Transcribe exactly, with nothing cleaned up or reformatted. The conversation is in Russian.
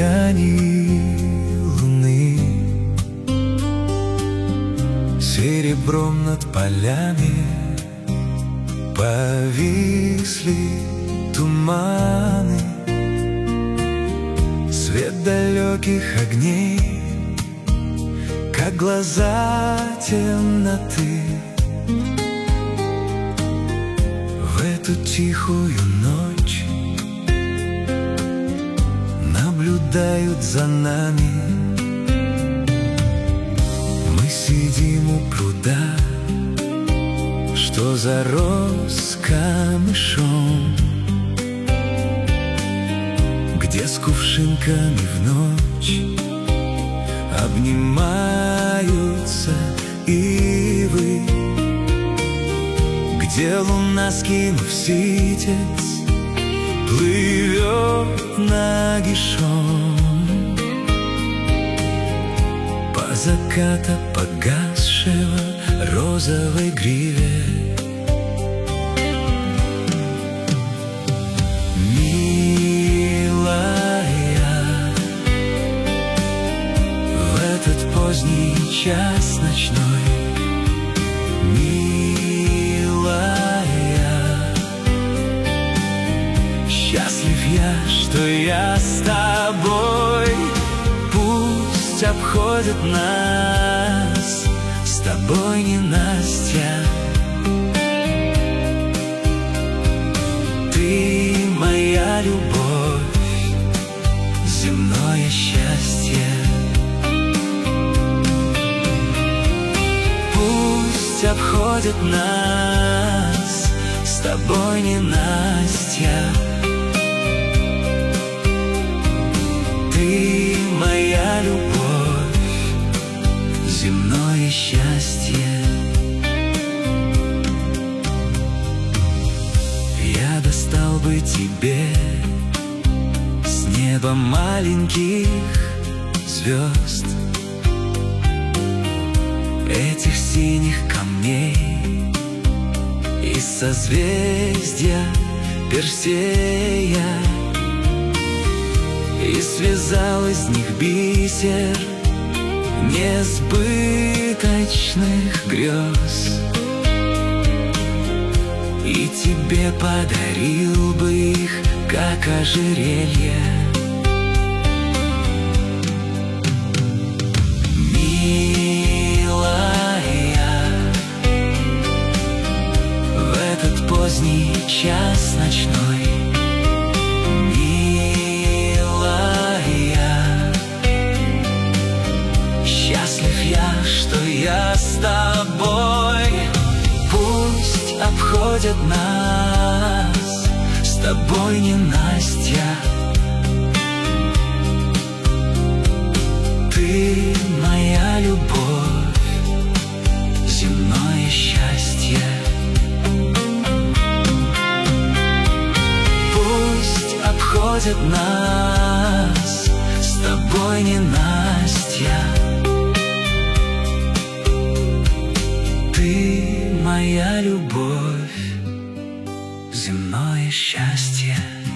сиянии луны, серебром над полями повисли туманы. Свет далеких огней, как глаза темноты. В эту тихую ночь наблюдают за нами. Мы сидим у пруда, что зарос камышом, где с кувшинками в ночь обнимаются ивы, где луна, скинув ситец, плывет нагишом по заката погасшего розовой гриве. Поздний час ночной, милая, счастлив я, что я с тобой. Пусть обходят нас с тобой ненастья. Ты моя любовь, земное счастье. Обходят нас с тобой ненастья. Ты моя любовь, земное счастье. Я достал бы тебе с неба маленьких звезд, этих синих камней из созвездия Персея, и связал из них бисер несбыточных грез, и тебе подарил бы их, как ожерелье. Поздний час ночной, милая, счастлив я, что я с тобой. Пусть обходят нас с тобой ненастья. Ты моя любовь, земное счастье. Обходят нас с тобой ненастья. Ты моя любовь, земное счастье.